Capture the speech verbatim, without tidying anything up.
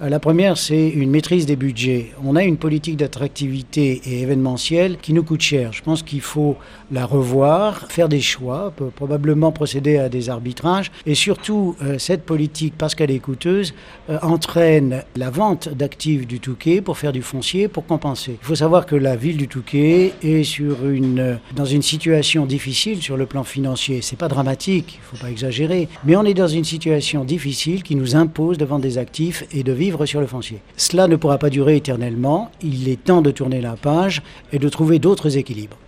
La première, c'est une maîtrise des budgets. On a une politique d'attractivité et événementielle qui nous coûte cher. Je pense qu'il faut la revoir, faire des choix, probablement procéder à des arbitrages. Et surtout, cette politique, parce qu'elle est coûteuse, entraîne la vente d'actifs du Touquet pour faire du foncier, pour compenser. Il faut savoir que la ville du Touquet est sur une, dans une situation difficile sur le plan financier. C'est pas dramatique, il ne faut pas exagérer, mais on est dans une situation difficile qui nous impose de vendre des actifs et de vivre sur le foncier. Cela ne pourra pas durer éternellement. Il est temps de tourner la page et de trouver d'autres équilibres.